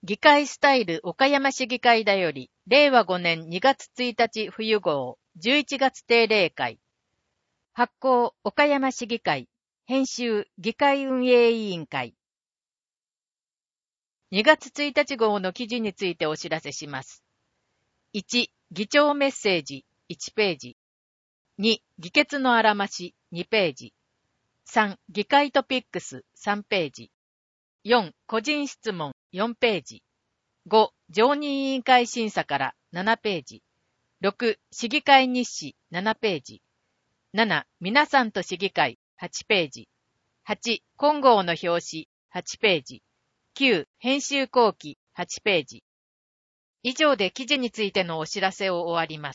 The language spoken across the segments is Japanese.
議会スタイル岡山市議会だより、令和5年2月1日冬号、11月定例会。発行岡山市議会。編集議会運営委員会。2月1日号の記事についてお知らせします。1、議長メッセージ、1ページ。2、議決のあらまし、2ページ。3、議会トピックス、3ページ。4、個人質問、4ページ。5、常任委員会審査から7ページ。6、市議会日誌7ページ。7、皆さんと市議会8ページ。8、金剛の表紙8ページ。9、編集後期8ページ。以上で記事についてのお知らせを終わります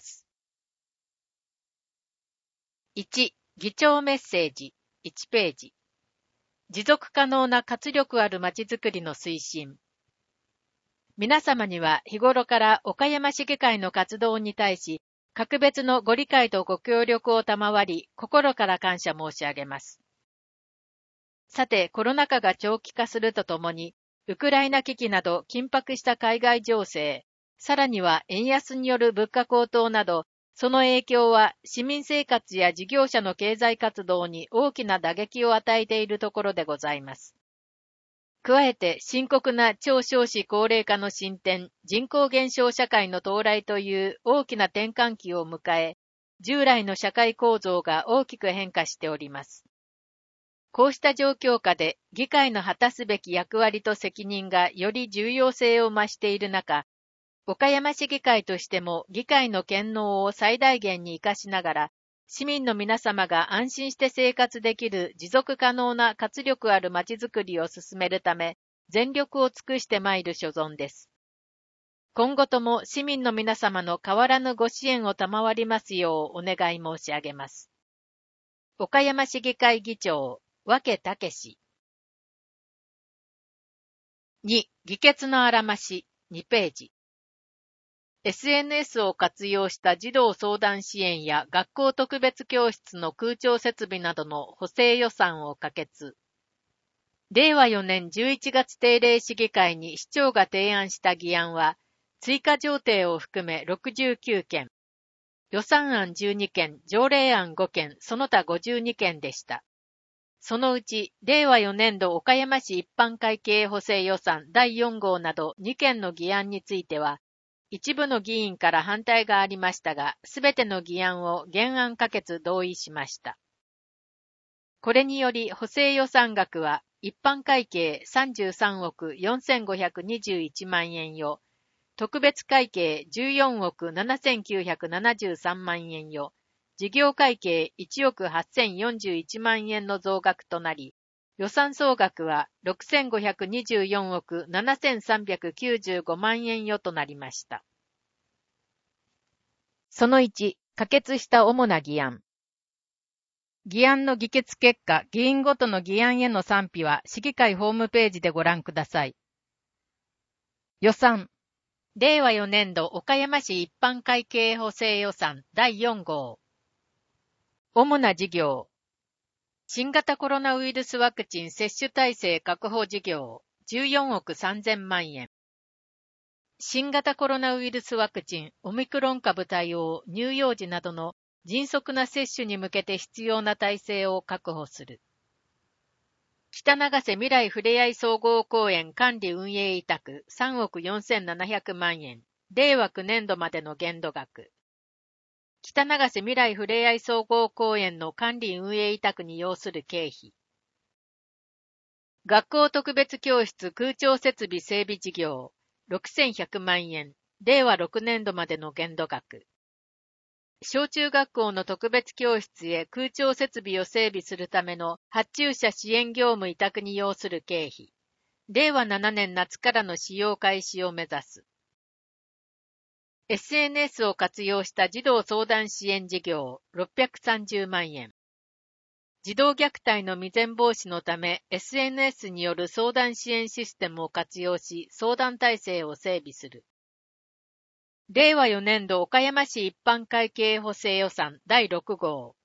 。1、議長メッセージ1ページ。持続可能な活力あるまちづくりの推進。皆様には日頃から岡山市議会の活動に対し、格別のご理解とご協力を賜り、心から感謝申し上げます。さて、コロナ禍が長期化するとともに、ウクライナ危機など緊迫した海外情勢、さらには円安による物価高騰など、その影響は市民生活や事業者の経済活動に大きな打撃を与えているところでございます。加えて深刻な超少子高齢化の進展、人口減少社会の到来という大きな転換期を迎え、従来の社会構造が大きく変化しております。こうした状況下で議会の果たすべき役割と責任がより重要性を増している中、岡山市議会としても議会の権能を最大限に活かしながら、市民の皆様が安心して生活できる持続可能な活力あるまちづくりを進めるため、全力を尽くしてまいる所存です。今後とも市民の皆様の変わらぬご支援を賜りますようお願い申し上げます。岡山市議会議長、和気武史。2、議決のあらまし、2ページ。SNS を活用した児童相談支援や学校特別教室の空調設備などの補正予算を可決。令和4年11月定例市議会に市長が提案した議案は、追加条例を含め69件、予算案12件、条例案5件、その他52件でした。そのうち、令和4年度岡山市一般会計補正予算第4号など2件の議案については、一部の議員から反対がありましたが、すべての議案を原案可決同意しました。これにより補正予算額は一般会計33億4521万円よ、特別会計14億7973万円よ、事業会計1億8041万円の増額となり、予算総額は6524億7395万円よとなりました。その1、可決した主な議案。議案の議決結果、議員ごとの議案への賛否は市議会ホームページでご覧ください。予算。令和4年度岡山市一般会計補正予算第4号。主な事業。新型コロナウイルスワクチン接種体制確保事業14億3000万円。新型コロナウイルスワクチンオミクロン株対応乳幼児などの迅速な接種に向けて必要な体制を確保する。北長瀬未来ふれあい総合公園管理運営委託3億4700万円。令和9年度までの限度額。北長瀬未来ふれあい総合公園の管理運営委託に要する経費。学校特別教室空調設備整備事業6100万円。令和6年度までの限度額。小中学校の特別教室へ空調設備を整備するための発注者支援業務委託に要する経費。令和7年夏からの使用開始を目指す。SNS を活用した児童相談支援事業630万円。児童虐待の未然防止のため SNS による相談支援システムを活用し相談体制を整備する。令和4年度岡山市一般会計補正予算第6号。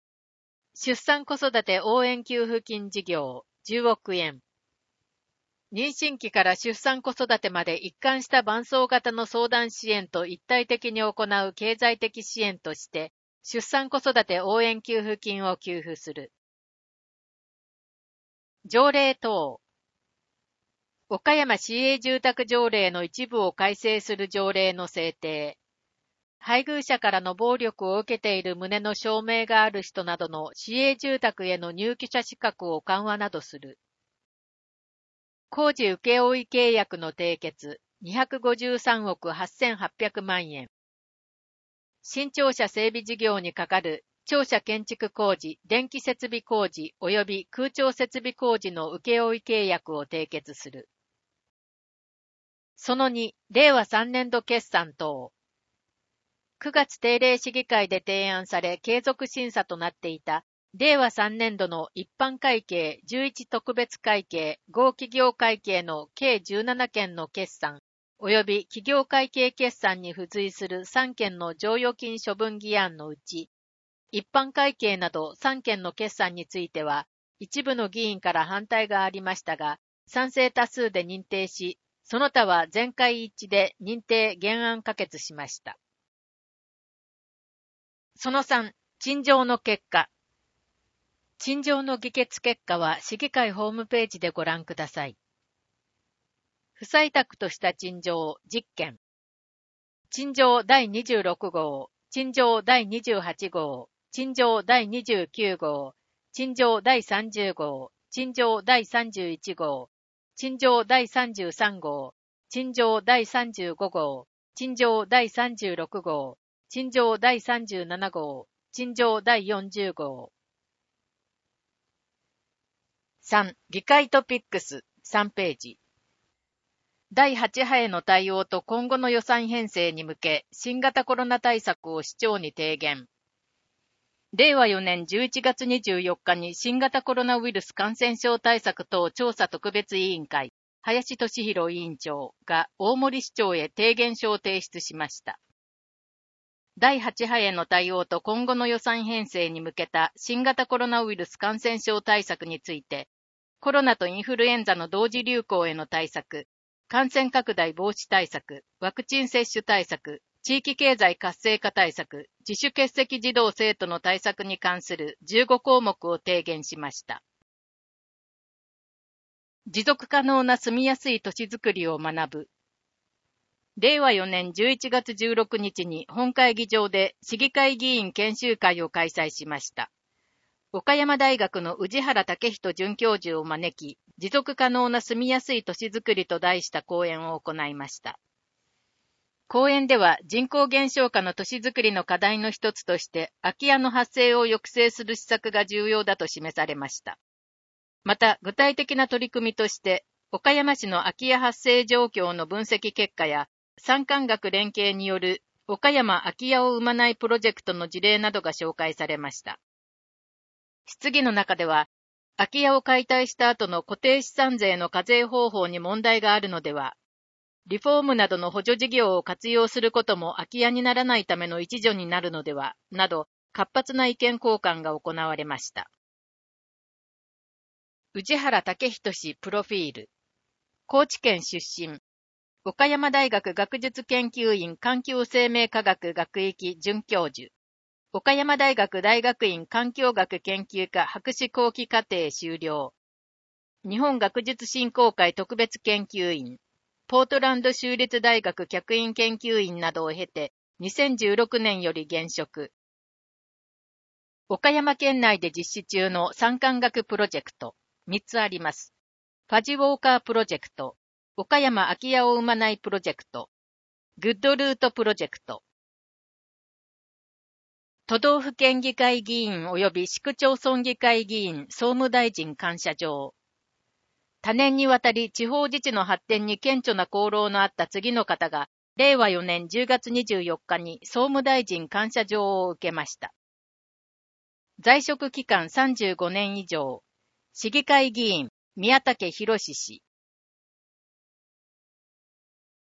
出産子育て応援給付金事業10億円。 妊娠期から出産子育てまで一貫した伴走型の相談支援と一体的に行う経済的支援として、出産子育て応援給付金を給付する。条例等。岡山市営住宅条例の一部を改正する条例の制定。配偶者からの暴力を受けている旨の証明がある人などの市営住宅への入居者資格を緩和などする。工事請負契約の締結、253億8800万円。新庁舎整備事業にかかる庁舎建築工事、電気設備工事及び空調設備工事の請負契約を締結する。その2、令和3年度決算等。9月定例市議会で提案され継続審査となっていた令和3年度の一般会計11特別会計合企業会計の計17件の決算及び企業会計決算に付随する3件の剰余金処分議案のうち、一般会計など3件の決算については一部の議員から反対がありましたが、賛成多数で認定し、その他は全会一致で認定原案可決しました。その3、陳情の結果。陳情の議決結果は市議会ホームページでご覧ください。不採択とした陳情10件。陳情第26号、陳情第28号、陳情第29号、陳情第30号、陳情第31号、陳情第33号、陳情第35号、陳情第36号、陳情第37号、陳情第40号。3. 議会トピックス3ページ。第8波への対応と今後の予算編成に向け、新型コロナ対策を市長に提言。令和4年11月24日に新型コロナウイルス感染症対策等調査特別委員会、林俊弘委員長が大森市長へ提言書を提出しました。第8波への対応と今後の予算編成に向けた新型コロナウイルス感染症対策について、コロナとインフルエンザの同時流行への対策、感染拡大防止対策、ワクチン接種対策、地域経済活性化対策、自主欠席児童生徒の対策に関する15項目を提言しました。持続可能な住みやすい都市づくりを学ぶ。令和4年11月16日に本会議場で市議会議員研修会を開催しました。岡山大学の宇治原武人准教授を招き、持続可能な住みやすい都市づくりと題した講演を行いました。講演では人口減少下の都市づくりの課題の一つとして空き家の発生を抑制する施策が重要だと示されました。また具体的な取り組みとして岡山市の空き家発生状況の分析結果や産官学連携による岡山空き家を生まないプロジェクトの事例などが紹介されました。質疑の中では、空き家を解体した後の固定資産税の課税方法に問題があるのでは、リフォームなどの補助事業を活用することも空き家にならないための一助になるのでは、など活発な意見交換が行われました。宇治原武人氏プロフィール。高知県出身。岡山大学学術研究院環境生命科学学域准教授。岡山大学大学院環境学研究科博士後期課程修了。日本学術振興会特別研究員。ポートランド州立大学客員研究員などを経て、2016年より現職。岡山県内で実施中の産官学プロジェクト、3つあります。ファジウォーカープロジェクト、岡山空き家を生まないプロジェクト、グッドルートプロジェクト。都道府県議会議員及び市区町村議会議員総務大臣感謝状。多年にわたり地方自治の発展に顕著な功労のあった次の方が、令和4年10月24日に総務大臣感謝状を受けました。在職期間35年以上、市議会議員、宮武博氏。